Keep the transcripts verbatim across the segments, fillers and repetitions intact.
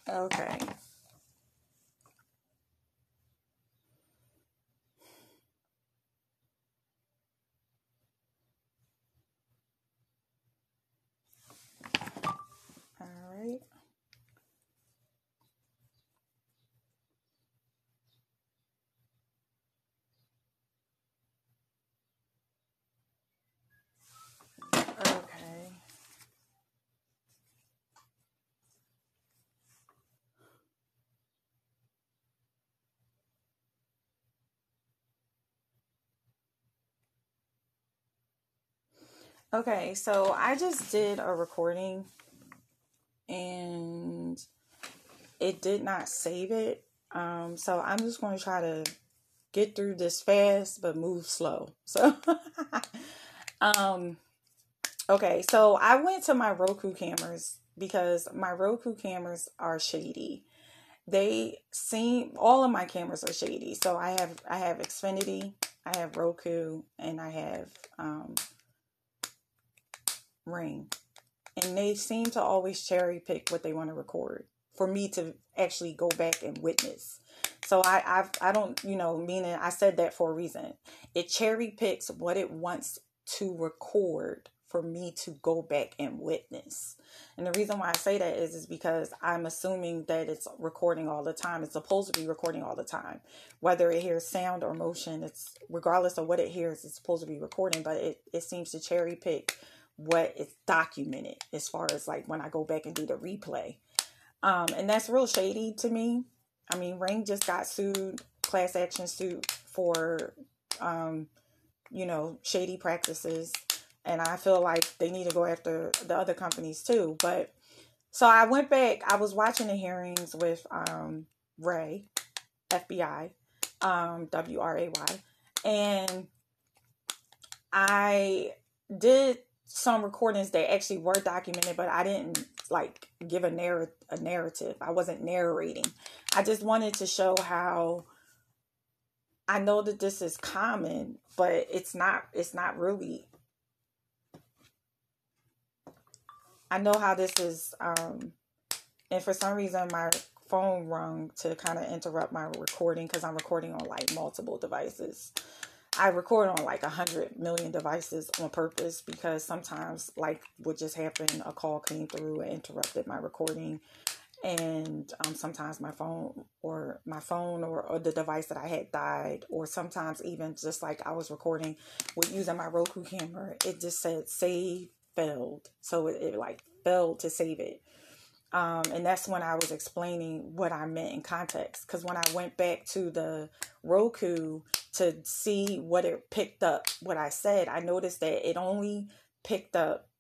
Okay. All right. Okay. Okay. So I just did a recording and it did not save it. Um, so I'm just going to try to get through this fast but move slow. So, um, okay. So I went to my Roku cameras because my Roku cameras are shady. They seem all of my cameras are shady. So I have I have Xfinity, I have Roku, and I have um, Ring, and they seem to always cherry pick what they want to record for me to actually go back and witness. So I I've, I don't you know meaning I said that for a reason. It cherry picks what it wants to record for me to go back and witness. And the reason why I say that is is because I'm assuming that it's recording all the time. It's supposed to be recording all the time. Whether it hears sound or motion, it's regardless of what it hears, it's supposed to be recording, but it, it seems to cherry pick what is documented as far as like when I go back and do the replay. Um, and that's real shady to me. I mean, Ring just got sued, class action suit for, um, you know, shady practices. And I feel like they need to go after the other companies too. But so I went back, I was watching the hearings with um, Ray, F B I, um, W R A Y. And I did some recordings that actually were documented, but I didn't like give a narr- a narrative. I wasn't narrating. I just wanted to show how I know that this is common, but it's not it's not really. I know how this is um and for some reason my phone rung to kind of interrupt my recording because I'm recording on like multiple devices. I record on like a hundred million devices on purpose because sometimes like what just happened, a call came through and interrupted my recording. And um, sometimes my phone or my phone or, or the device that I had died, or sometimes even just like I was recording with using my Roku camera, it just said save failed. So it, it like failed to save it. Um, and that's when I was explaining what I meant in context. Because when I went back to the Roku to see what it picked up, what I said, I noticed that it only picked up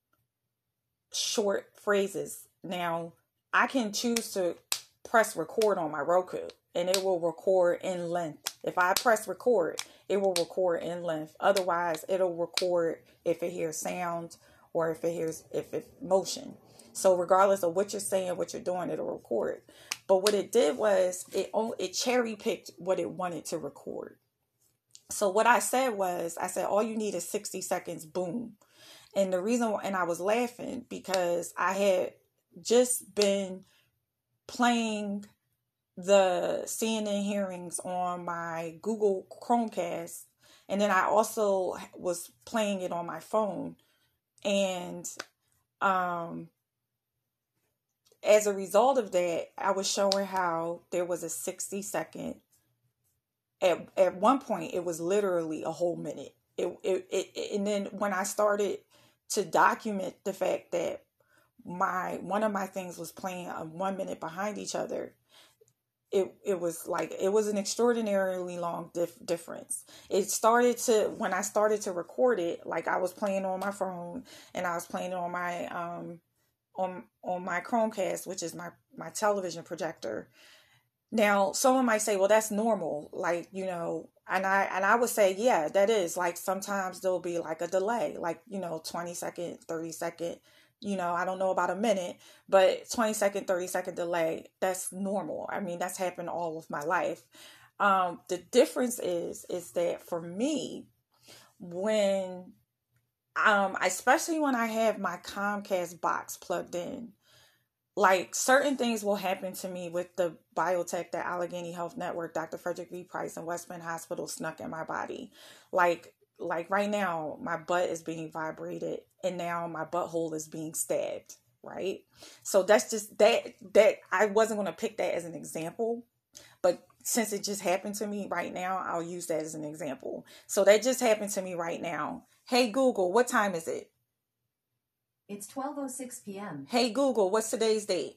short phrases. Now, I can choose to press record on my Roku and it will record in length. If I press record, it will record in length. Otherwise, it'll record if it hears sound or if it hears if it motion. So regardless of what you're saying, what you're doing, it'll record. But what it did was it it cherry picked what it wanted to record. So what I said was, I said, all you need is sixty seconds, boom. And the reason, and I was laughing because I had just been playing the C N N hearings on my Google Chromecast. And then I also was playing it on my phone. And um, as a result of that, I was showing how there was a sixty second. At, at one point, it was literally a whole minute. It, it, it, and then when I started to document the fact that my one of my things was playing a one minute behind each other, it it was like it was an extraordinarily long dif- difference. It started to when I started to record it, like I was playing on my phone and I was playing it on my um on on my Chromecast, which is my my television projector. Now, someone might say, well, that's normal. Like, you know, and I and I would say, yeah, that is. Like sometimes there'll be like a delay, like, you know, twenty second, thirty second, you know, I don't know about a minute, but twenty second, thirty second delay, that's normal. I mean, that's happened all of my life. Um, the difference is, is that for me, when, um, especially when I have my Comcast box plugged in, like certain things will happen to me with the biotech that Allegheny Health Network, Doctor Frederick V. Price, and Westman Hospital snuck in my body. Like, like right now, my butt is being vibrated, and now my butthole is being stabbed. Right. So that's just that, that I wasn't going to pick that as an example, but since it just happened to me right now, I'll use that as an example. So that just happened to me right now. Hey, Google, what time is it? It's twelve oh six p.m. Hey, Google, what's today's date?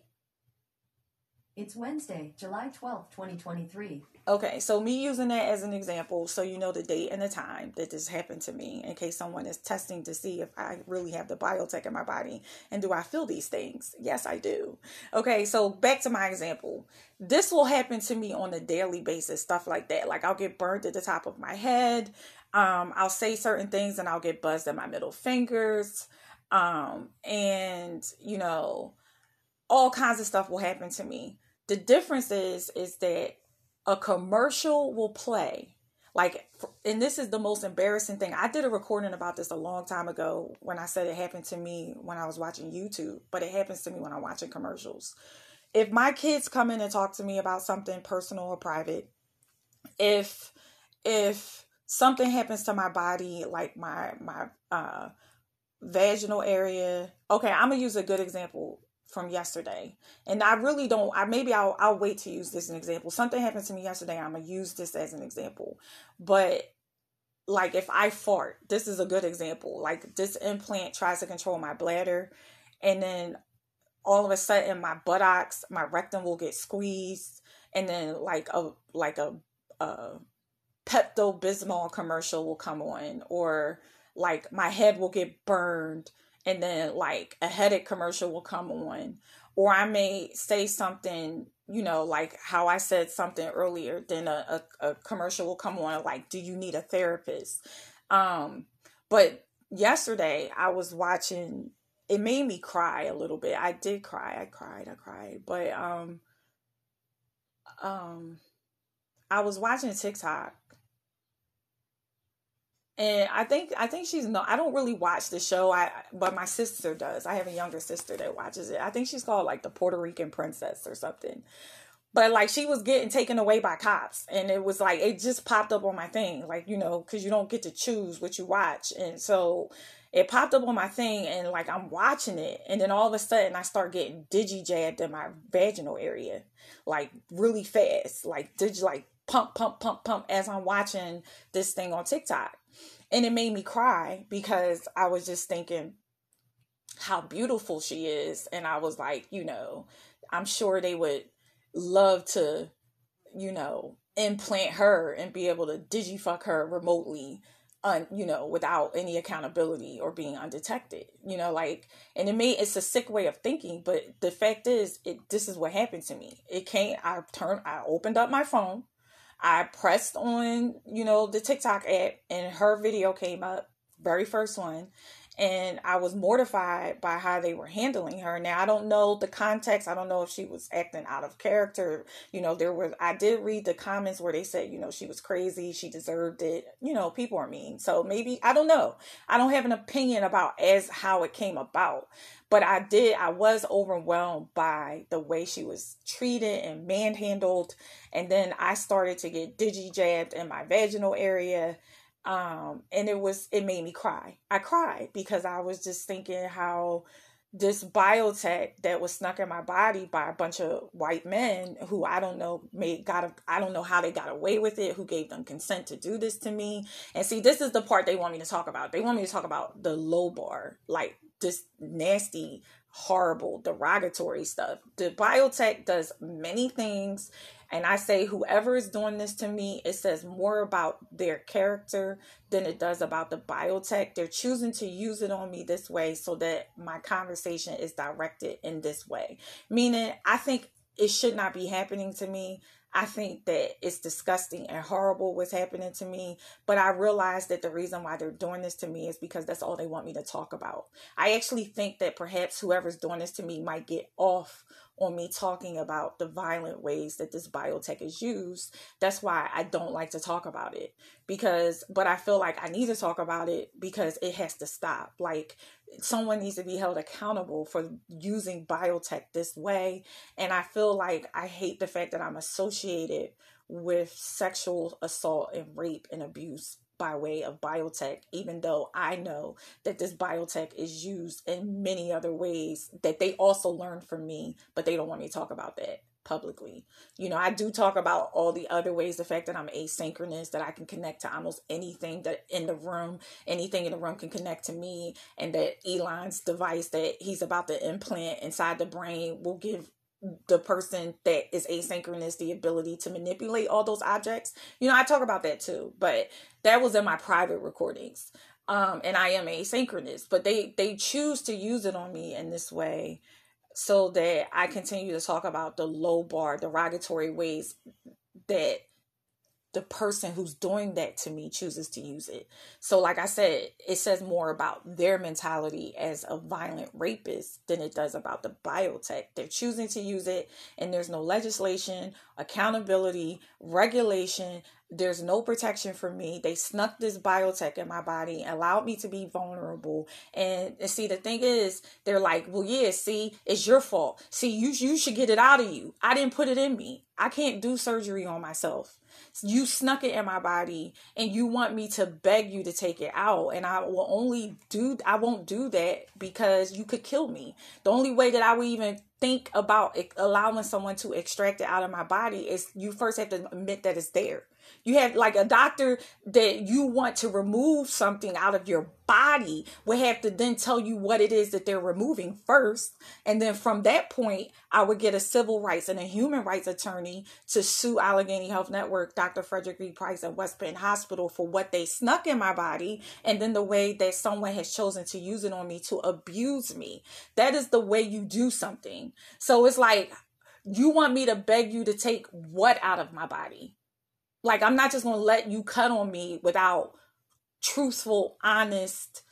It's Wednesday, July twelfth, twenty twenty-three. Okay, so me using that as an example, so you know the date and the time that this happened to me, in case someone is testing to see if I really have the biotech in my body, and do I feel these things? Yes, I do. Okay, so back to my example. This will happen to me on a daily basis, stuff like that. Like I'll get burned at the top of my head. Um, I'll say certain things and I'll get buzzed at my middle fingers. Um, and, you know, all kinds of stuff will happen to me. The difference is, is that a commercial will play. Like, and this is the most embarrassing thing. I did a recording about this a long time ago when I said it happened to me when I was watching YouTube, but it happens to me when I'm watching commercials. If my kids come in and talk to me about something personal or private, if, if something happens to my body, like my, my, uh, vaginal area. Okay, I'm gonna use a good example from yesterday. And I really don't, I maybe I'll I'll wait to use this as an example. Something happened to me yesterday, I'm gonna use this as an example. But like if I fart, this is a good example. Like this implant tries to control my bladder, and then all of a sudden my buttocks, my rectum will get squeezed, and then like a like a, a Pepto-Bismol commercial will come on, or like my head will get burned, and then like a headache commercial will come on, or I may say something, you know, like how I said something earlier, then a, a, a commercial will come on like, do you need a therapist? Um, but yesterday I was watching, it made me cry a little bit. I did cry. I cried. I cried. But um, um, I was watching TikTok. And I think I think she's no. I don't really watch the show. I but my sister does. I have a younger sister that watches it. I think she's called like the Puerto Rican Princess or something. But like she was getting taken away by cops, and it was like it just popped up on my thing, like you know, because you don't get to choose what you watch, and so it popped up on my thing, and like I'm watching it, and then all of a sudden I start getting digi jabbed in my vaginal area, like really fast, like digi like pump pump pump pump as I'm watching this thing on TikTok. And it made me cry because I was just thinking how beautiful she is. And I was like, you know, I'm sure they would love to, you know, implant her and be able to digifuck her remotely, un, you know, without any accountability or being undetected, you know, like, and it made, it's a sick way of thinking, but the fact is, it, this is what happened to me. It came, I turned, I opened up my phone. I pressed on, you know, the TikTok app, and her video came up, very first one. And I was mortified by how they were handling her. Now, I don't know the context. I don't know if she was acting out of character. You know, there were, I did read the comments where they said, you know, she was crazy. She deserved it. You know, people are mean. So maybe, I don't know. I don't have an opinion about as how it came about. But I did, I was overwhelmed by the way she was treated and manhandled. And then I started to get digi jabbed in my vaginal area. Um, and it was, it made me cry. I cried because I was just thinking how this biotech that was snuck in my body by a bunch of white men who I don't know, made, got, I don't know how they got away with it, who gave them consent to do this to me. And see, this is the part they want me to talk about. They want me to talk about the low bar, like this nasty, horrible, derogatory stuff. The biotech does many things. And I say, whoever is doing this to me, it says more about their character than it does about the biotech. They're choosing to use it on me this way so that my conversation is directed in this way. Meaning, I think it should not be happening to me. I think that it's disgusting and horrible what's happening to me. But I realize that the reason why they're doing this to me is because that's all they want me to talk about. I actually think that perhaps whoever's doing this to me might get off on me talking about the violent ways that this biotech is used. That's why I don't like to talk about it, because, but I feel like I need to talk about it because it has to stop. Like, someone needs to be held accountable for using biotech this way. And I feel like I hate the fact that I'm associated with sexual assault and rape and abuse by way of biotech, even though I know that this biotech is used in many other ways that they also learned from me, but they don't want me to talk about that publicly. You know, I do talk about all the other ways, the fact that I'm asynchronous, that I can connect to almost anything that in the room, anything in the room can connect to me, and that Elon's device that he's about to implant inside the brain will give the person that is asynchronous the ability to manipulate all those objects. You know, I talk about that too, but that was in my private recordings. Um, and I am asynchronous, but they, they choose to use it on me in this way so that I continue to talk about the low bar, derogatory ways that the person who's doing that to me chooses to use it. So like I said, it says more about their mentality as a violent rapist than it does about the biotech. They're choosing to use it, and there's no legislation, accountability, regulation. There's no protection for me. They snuck this biotech in my body, allowed me to be vulnerable. And, and see, the thing is, they're like, well, yeah, see, it's your fault. See, you, you should get it out of you. I didn't put it in me. I can't do surgery on myself. You snuck it in my body, and you want me to beg you to take it out. And I will only do, I won't do that because you could kill me. The only way that I would even think about allowing someone to extract it out of my body is you first have to admit that it's there. You have like a doctor that you want to remove something out of your body would have to then tell you what it is that they're removing first. And then from that point, I would get a civil rights and a human rights attorney to sue Allegheny Health Network, Doctor Frederick B. Price at West Penn Hospital for what they snuck in my body. And then the way that someone has chosen to use it on me to abuse me. That is the way you do something. So it's like, you want me to beg you to take what out of my body? Like, I'm not just going to let you cut on me without truthful, honest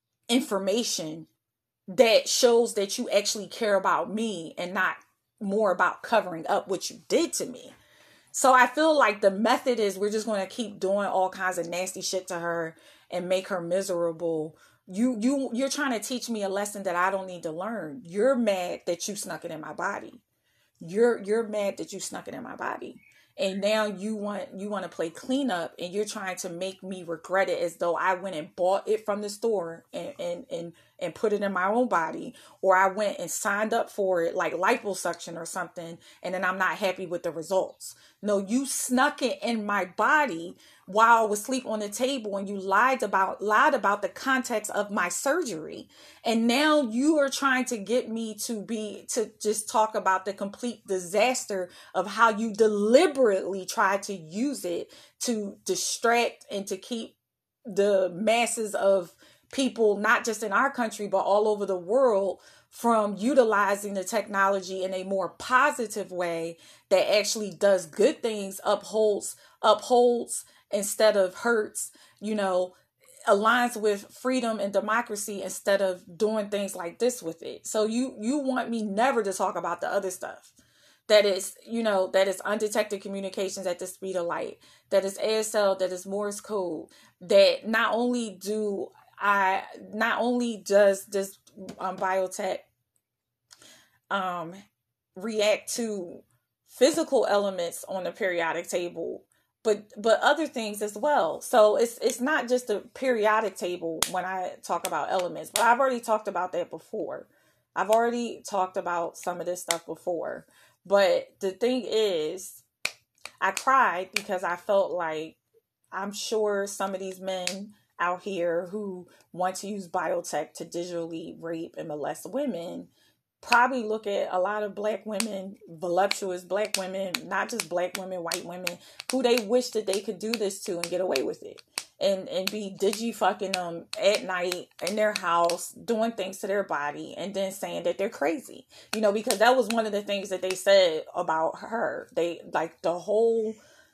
information that shows that you actually care about me and not more about covering up what you did to me. So I feel like the method is we're just going to keep doing all kinds of nasty shit to her and make her miserable. You, you, you're trying to teach me a lesson that I don't need to learn. You're mad that you snuck it in my body. You're, you're mad that you snuck it in my body. And now you want you want to play cleanup, and you're trying to make me regret it as though I went and bought it from the store and, and, and, and put it in my own body, or I went and signed up for it like liposuction or something, and then I'm not happy with the results. No, you snuck it in my body while I was asleep on the table, and you lied about lied about the context of my surgery. And now you are trying to get me to be to just talk about the complete disaster of how you deliberately tried to use it to distract and to keep the masses of people, not just in our country, but all over the world, from utilizing the technology in a more positive way that actually does good things, upholds, upholds instead of hurts, you know, aligns with freedom and democracy instead of doing things like this with it. So you, you want me never to talk about the other stuff. That is, you know, that is undetected communications at the speed of light. That is A S L, that is Morse code. That not only do I, not only does this um, biotech um, react to physical elements on the periodic table, but but other things as well. So it's it's not just a periodic table when I talk about elements, but I've already talked about that before. I've already talked about some of this stuff before. But the thing is, I cried because I felt like I'm sure some of these men out here who want to use biotech to digitally rape and molest women probably look at a lot of black women, voluptuous black women, not just black women, white women, who they wish that they could do this to and get away with it. And and be digi fucking them at night in their house, doing things to their body, and then saying that they're crazy. You know, because that was one of the things that they said about her. They, like, the whole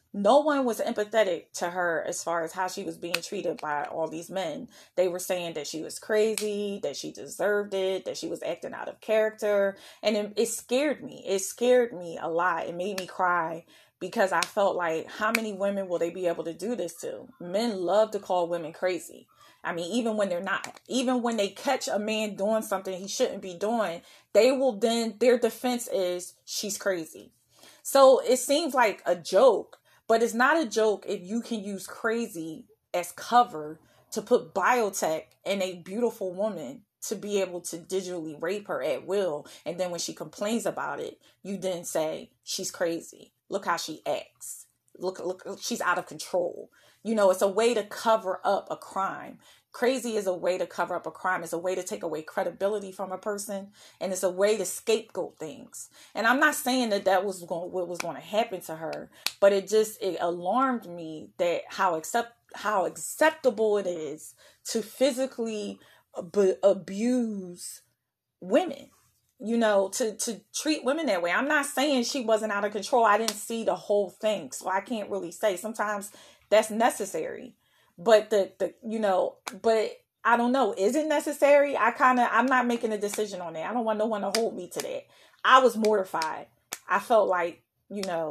No one was empathetic to her as far as how she was being treated by all these men. They were saying that she was crazy, that she deserved it, that she was acting out of character. And it, it scared me. It scared me a lot. It made me cry because I felt like, how many women will they be able to do this to? Men love to call women crazy. I mean, even when they're not, even when they catch a man doing something he shouldn't be doing, they will then, their defense is, she's crazy. So it seems like a joke. But it's not a joke if you can use crazy as cover to put biotech in a beautiful woman to be able to digitally rape her at will. And then when she complains about it, you then say, she's crazy. Look how she acts. Look, look, she's out of control. You know, it's a way to cover up a crime. Crazy is a way to cover up a crime. It's a way to take away credibility from a person. And it's a way to scapegoat things. And I'm not saying that that was going, what was going to happen to her, but it just, it alarmed me that how accept, how acceptable it is to physically ab- abuse women. You know, to, to treat women that way. I'm not saying she wasn't out of control. I didn't see the whole thing. So I can't really say. Sometimes that's necessary. But the, the you know, but I don't know. Is it necessary? I kind of, I'm not making a decision on that. I don't want no one to hold me to that. I was mortified. I felt like, you know,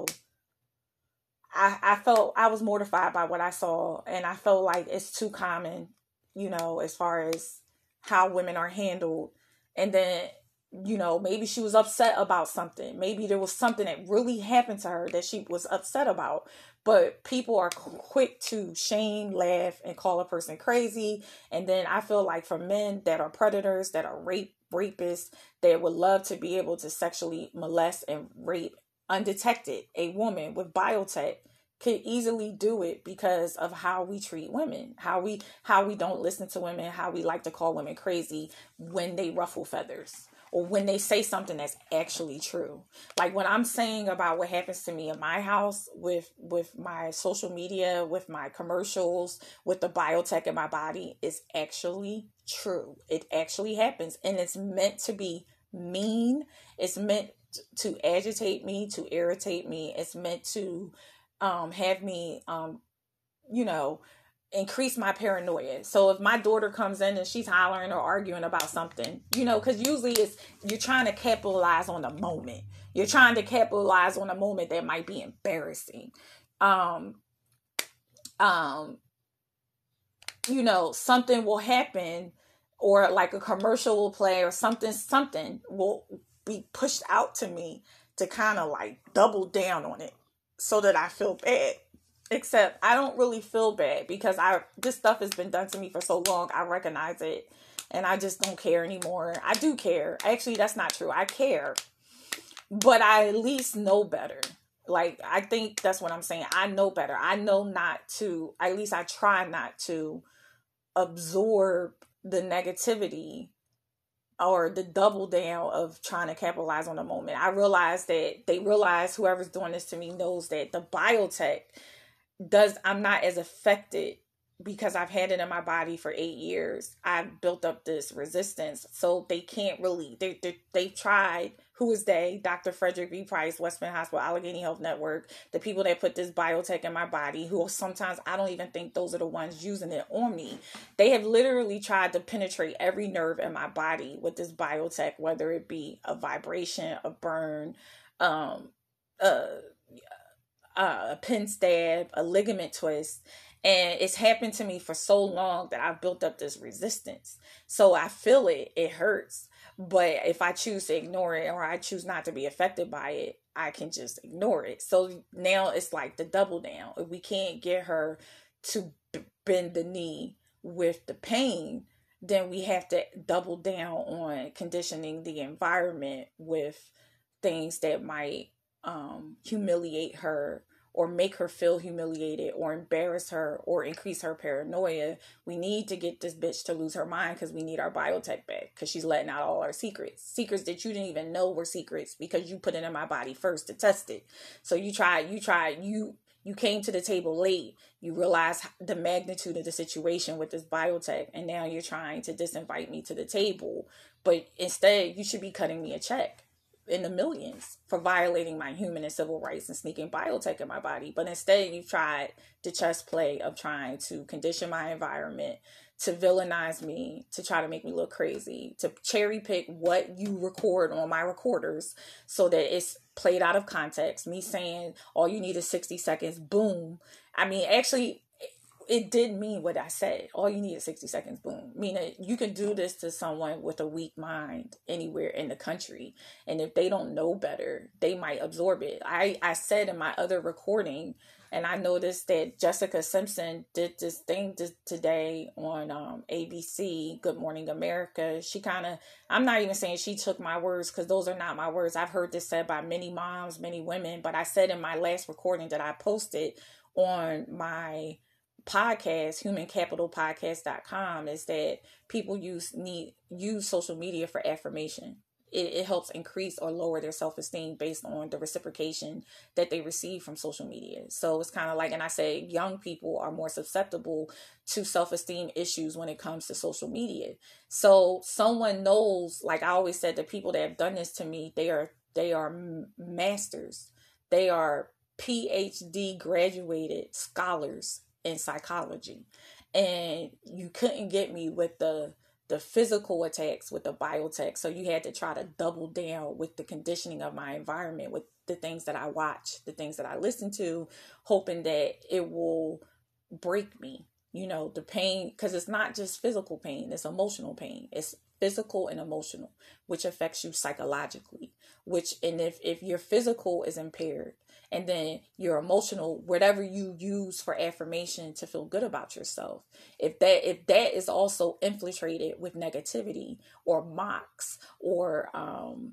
I, I felt I was mortified by what I saw. And I felt like it's too common, you know, as far as how women are handled. And then, you know, maybe she was upset about something. Maybe there was something that really happened to her that she was upset about. But people are quick to shame, laugh, and call a person crazy. And then I feel like for men that are predators, that are rape rapists, that would love to be able to sexually molest and rape undetected a woman with biotech, could easily do it because of how we treat women, how we how we don't listen to women, how we like to call women crazy when they ruffle feathers. Or when they say something that's actually true. Like when I'm saying about what happens to me in my house with, with my social media, with my commercials, with the biotech in my body, is actually true. It actually happens. And it's meant to be mean. It's meant to agitate me, to irritate me. It's meant to um, have me, um, you know, increase my paranoia. So if my daughter comes in and she's hollering or arguing about something, you know, because usually it's, you're trying to capitalize on the moment. You're trying to capitalize on a moment that might be embarrassing. Um, um, you know, something will happen, or like a commercial will play, or something, something will be pushed out to me to kind of like double down on it so that I feel bad. Except I don't really feel bad because I this stuff has been done to me for so long. I recognize it and I just don't care anymore. I do care. Actually, that's not true. I care. But I at least know better. Like, I think that's what I'm saying. I know better. I know not to, at least I try not to absorb the negativity or the double down of trying to capitalize on the moment. I realize that they realize whoever's doing this to me knows that the biotech does, I'm not as affected because I've had it in my body for eight years. I've built up this resistance. So they can't really, they, they, they've tried. Who is they? Doctor Frederick B. Price, West Bend Hospital, Allegheny Health Network, the people that put this biotech in my body, who sometimes I don't even think those are the ones using it on me. They have literally tried to penetrate every nerve in my body with this biotech, whether it be a vibration, a burn, um, uh, Uh, a pin stab, a ligament twist. And it's happened to me for so long that I've built up this resistance. So I feel it, it hurts. But if I choose to ignore it, or I choose not to be affected by it, I can just ignore it. So now it's like the double down. If we can't get her to b- bend the knee with the pain, then we have to double down on conditioning the environment with things that might um, humiliate her, or make her feel humiliated, or embarrass her, or increase her paranoia. We need to get this bitch to lose her mind because we need our biotech back, because she's letting out all our secrets. Secrets that you didn't even know were secrets because you put it in my body first to test it. So you tried, you tried, you you came to the table late. You realize the magnitude of the situation with this biotech, and now you're trying to disinvite me to the table. But instead, you should be cutting me a check. in the millions for violating my human and civil rights and sneaking biotech in my body. But instead, you've tried the chess play of trying to condition my environment, to villainize me, to try to make me look crazy, to cherry pick what you record on my recorders so that it's played out of context. Me saying all you need is sixty seconds, boom. I mean, actually, it did mean what I said. All you need is sixty seconds, boom. Meaning you can do this to someone with a weak mind anywhere in the country. And if they don't know better, they might absorb it. I, I said in my other recording, and I noticed that Jessica Simpson did this thing t- today on um, A B C, Good Morning America. She kind of, I'm not even saying she took my words because those are not my words. I've heard this said by many moms, many women. But I said in my last recording that I posted on my podcast, human capital podcast dot com, is that people use need use social media for affirmation. It, it helps increase or lower their self-esteem based on the reciprocation that they receive from social media. So it's kind of like, and I say young people are more susceptible to self-esteem issues when it comes to social media. So someone knows, like I always said, the people that have done this to me, they are they are masters. They are P H D graduated scholars in psychology. And you couldn't get me with the the physical attacks with the biotech. So you had to try to double down with the conditioning of my environment, with the things that I watch, the things that I listen to, hoping that it will break me, you know, the pain, because it's not just physical pain, it's emotional pain. It's physical and emotional, which affects you psychologically, which, and if, if your physical is impaired, and then your emotional, whatever you use for affirmation to feel good about yourself, if that if that is also infiltrated with negativity or mocks or um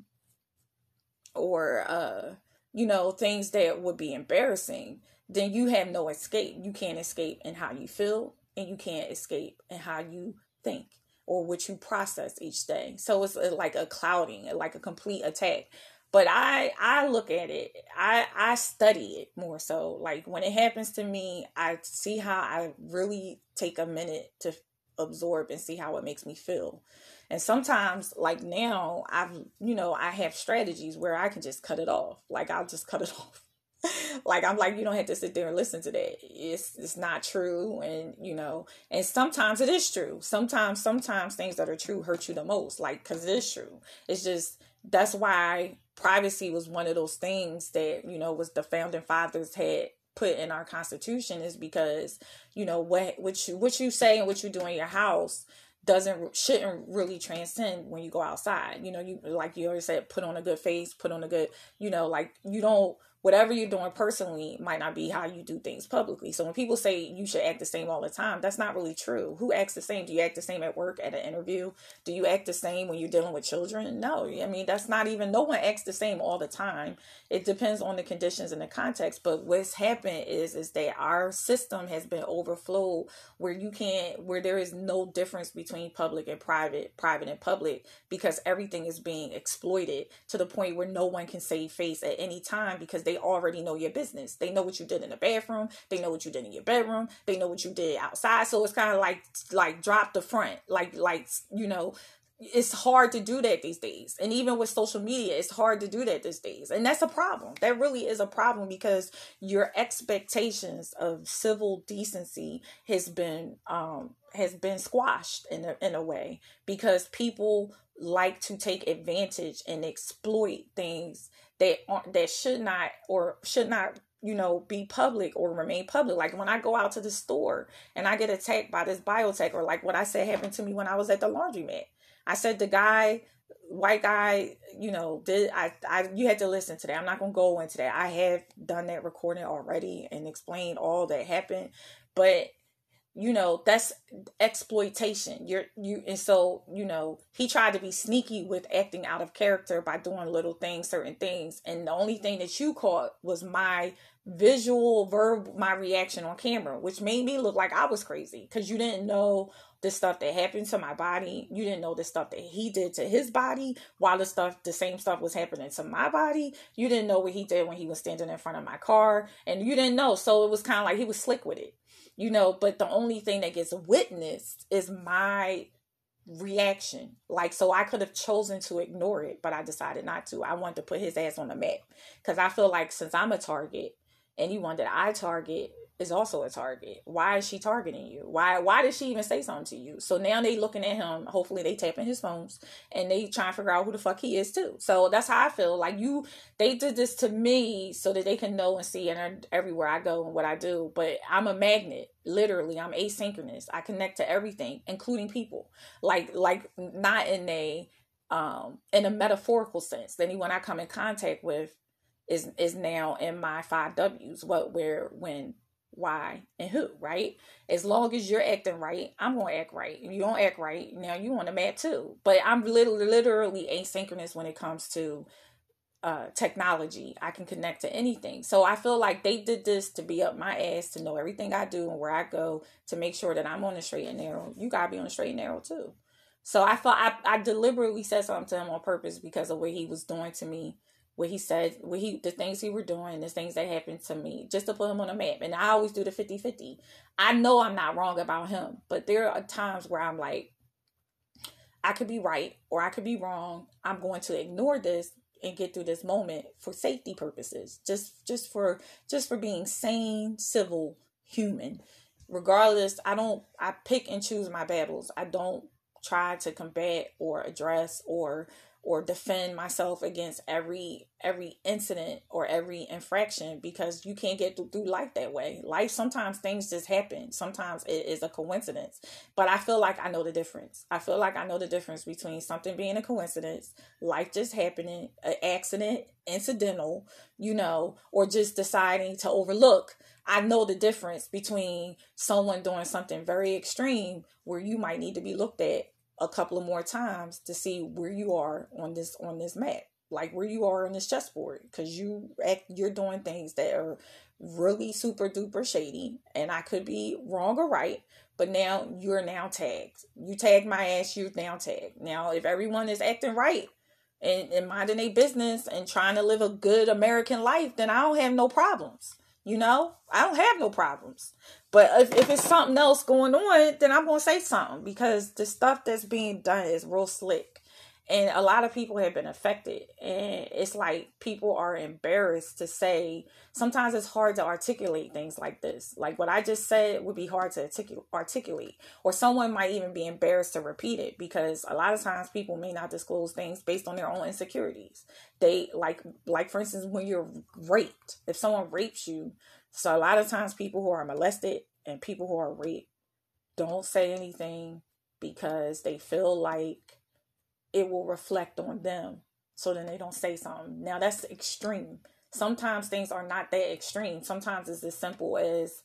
or uh you know, things that would be embarrassing, then you have no escape. You can't escape in how you feel, and you can't escape in how you think or what you process each day. So it's like a clouding, like a complete attack. But I, I look at it, I, I study it more so. Like when it happens to me, I see how I really take a minute to absorb and see how it makes me feel. And sometimes, like now, I've, you know, I have strategies where I can just cut it off. Like I'll just cut it off. Like I'm like, you don't have to sit there and listen to that. It's it's not true. And, you know, and sometimes it is true. Sometimes, sometimes things that are true hurt you the most. Like, because it is true. It's just, that's why privacy was one of those things that, you know, was the founding fathers had put in our Constitution, is because, you know, what, what you, what you say and what you do in your house doesn't, shouldn't really transcend when you go outside. You know, you, like you always said, put on a good face, put on a good, you know, like you don't, whatever you're doing personally might not be how you do things publicly. So when people say you should act the same all the time, that's not really true. Who acts the same? Do you act the same at work, at an interview? Do you act the same when you're dealing with children? No. I mean, that's not even, no one acts the same all the time. It depends on the conditions and the context. But what's happened is, is that our system has been overflowed where you can't, where there is no difference between public and private, private and public, because everything is being exploited to the point where no one can save face at any time, because they already know your business. They know what you did in the bathroom. They know what you did in your bedroom. They know what you did outside. So it's kind of like, like drop the front, like, like, you know, it's hard to do that these days. And even with social media, it's hard to do that these days. And that's a problem. That really is a problem, because your expectations of civil decency has been, um, has been squashed in a, in a way, because people like to take advantage and exploit things that aren't, that should not, or should not, you know, be public or remain public. Like when I go out to the store and I get attacked by this biotech, or like what I said happened to me when I was at the laundromat. I said the guy, white guy, you know, did I, I, you had to listen to that. I'm not going to go into that. I have done that recording already and explained all that happened, but you know, that's exploitation. You're you and so, you know, he tried to be sneaky with acting out of character by doing little things, certain things. And the only thing that you caught was my visual verb, my reaction on camera, which made me look like I was crazy, because you didn't know the stuff that happened to my body. You didn't know the stuff that he did to his body, while the stuff, the same stuff was happening to my body. You didn't know what he did when he was standing in front of my car, and you didn't know. So it was kind of like he was slick with it. You know, but the only thing that gets witnessed is my reaction. Like, so I could have chosen to ignore it, but I decided not to. I wanted to put his ass on the map because I feel like since I'm a target, anyone that I target is also a target. Why is she targeting you? Why why did she even say something to you? So now they looking at him. Hopefully they tapping his phones and they trying to figure out who the fuck he is too. So that's how I feel. Like you, they did this to me so that they can know and see and everywhere I go and what I do. But I'm a magnet. Literally, I'm asynchronous. I connect to everything, including people. Like like not in a um in a metaphorical sense. Anyone I come in contact with is is now in my five W's. What, where, when, why, and who, right? As long as you're acting right, I'm going to act right. If you don't act right, now you on the map too. But I'm literally, literally asynchronous when it comes to uh, technology. I can connect to anything. So I feel like they did this to be up my ass, to know everything I do and where I go, to make sure that I'm on the straight and narrow. You got to be on the straight and narrow too. So I felt I, I deliberately said something to him on purpose because of what he was doing to me, what he said, what he, the things he were doing, the things that happened to me, just to put him on a map. And I always do the fifty-fifty. I know I'm not wrong about him, but there are times where I'm like, I could be right or I could be wrong. I'm going to ignore this and get through this moment for safety purposes, just, just for, just for being sane, civil, human. Regardless, I don't, I pick and choose my battles. I don't try to combat or address or or defend myself against every every incident or every infraction, because you can't get through life that way. Life, sometimes things just happen. Sometimes it is a coincidence. But I feel like I know the difference. I feel like I know the difference between something being a coincidence, life just happening, an accident, incidental, you know, or just deciding to overlook. I know the difference between someone doing something very extreme where you might need to be looked at a couple of more times to see where you are on this on this map, like where you are on this chessboard, because you act you're doing things that are really super duper shady, and I could be wrong or right, but now you're now tagged. You tagged my ass, you're now tagged. Now if everyone is acting right and, and minding their business and trying to live a good American life, then I don't have no problems. You know, I don't have no problems. But if, if it's something else going on, then I'm going to say something, because the stuff that's being done is real slick. And a lot of people have been affected. And it's like people are embarrassed to say. Sometimes it's hard to articulate things like this. Like what I just said would be hard to articulate. Or someone might even be embarrassed to repeat it, because a lot of times people may not disclose things based on their own insecurities. They like, like for instance, when you're raped, if someone rapes you. So a lot of times people who are molested and people who are raped don't say anything because they feel like it will reflect on them. So then they don't say something. Now that's extreme. Sometimes things are not that extreme. Sometimes it's as simple as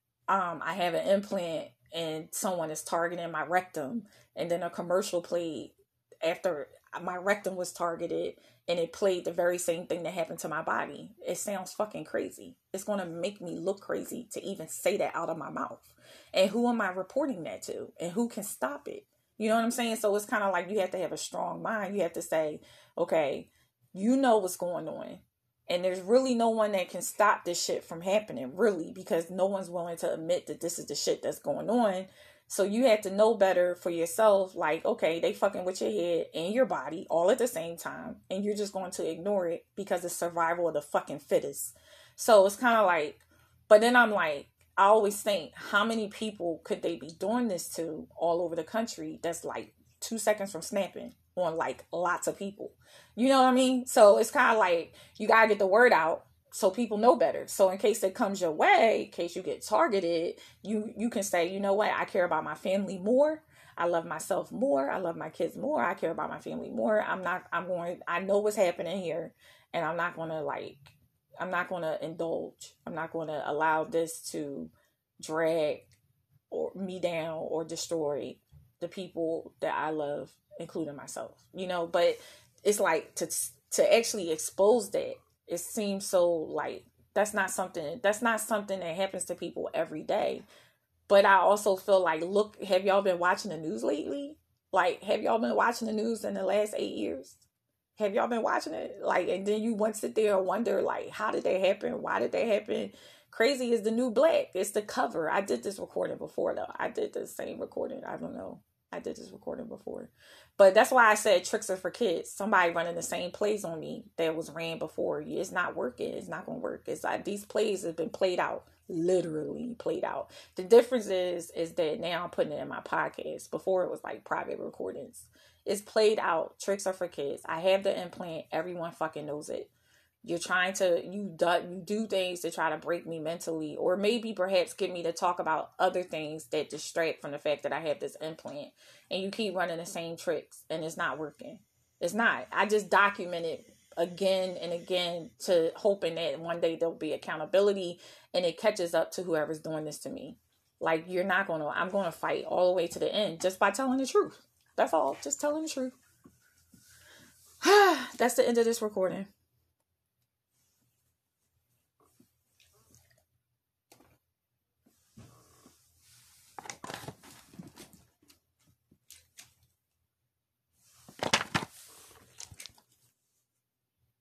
um, I have an implant and someone is targeting my rectum, and then a commercial played after my rectum was targeted, and it played the very same thing that happened to my body. It sounds fucking crazy. It's going to make me look crazy to even say that out of my mouth. And who am I reporting that to? And who can stop it? You know what I'm saying? So it's kind of like you have to have a strong mind. You have to say, okay, you know what's going on. And there's really no one that can stop this shit from happening, really, because no one's willing to admit that this is the shit that's going on. So you have to know better for yourself. Like, okay, they fucking with your head and your body all at the same time. And you're just going to ignore it because it's survival of the fucking fittest. So it's kind of like, but then I'm like, I always think, how many people could they be doing this to all over the country that's like two seconds from snapping on like lots of people? You know what I mean? So it's kind of like you got to get the word out so people know better. So in case it comes your way, in case you get targeted, you, you can say, you know what? I care about my family more. I love myself more. I love my kids more. I care about my family more. I'm not, I'm going, I know what's happening here, and I'm not going to like, I'm not going to indulge. I'm not going to allow this to drag or me down or destroy the people that I love, including myself, you know. But it's like to to actually expose that, it seems so like that's not something that's not something that happens to people every day. But I also feel like, look, have y'all been watching the news lately? Like, have y'all been watching the news in the last eight years? Have y'all been watching it? Like, and then you want to sit there and wonder, like, how did that happen? Why did that happen? Crazy is the New Black. It's the cover. I did this recording before, though. I did the same recording. I don't know. I did this recording before. But that's why I said tricks are for kids. Somebody running the same plays on me that was ran before. It's not working. It's not going to work. It's like these plays have been played out. Literally played out. The difference is, is that now I'm putting it in my podcast. Before it was like private recordings. It's played out. Tricks are for kids. I have the implant. Everyone fucking knows it. You're trying to, you do, you do things to try to break me mentally, or maybe perhaps get me to talk about other things that distract from the fact that I have this implant, and you keep running the same tricks and it's not working. It's not. I just document it again and again to hoping that one day there'll be accountability and it catches up to whoever's doing this to me. Like, you're not going to, I'm going to fight all the way to the end just by telling the truth. That's all. Just telling the truth. That's the end of this recording.